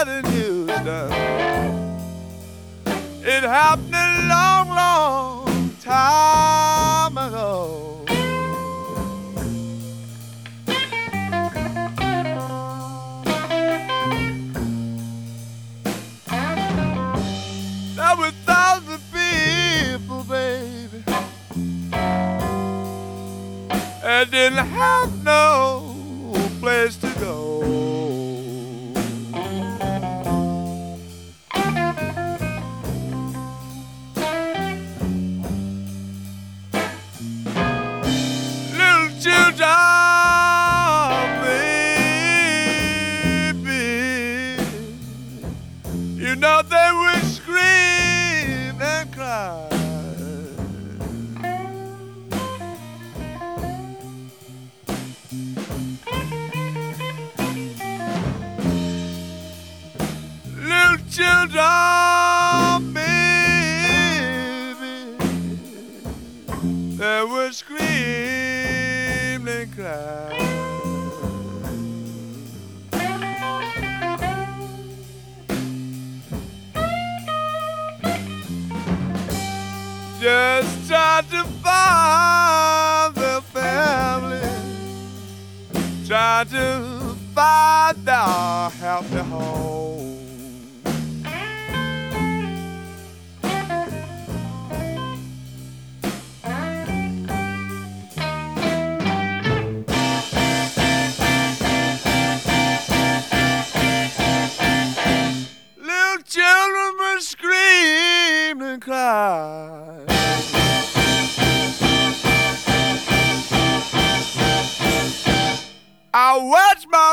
what it used to. It happened a long, long time ago. There were thousands of people, baby, and didn't have no place to go. Little children, baby, you know they would scream and cry. Little children, baby, they would scream and cry. Just try to find the family, try to find our happy home. Little children were scream and cry. I watch my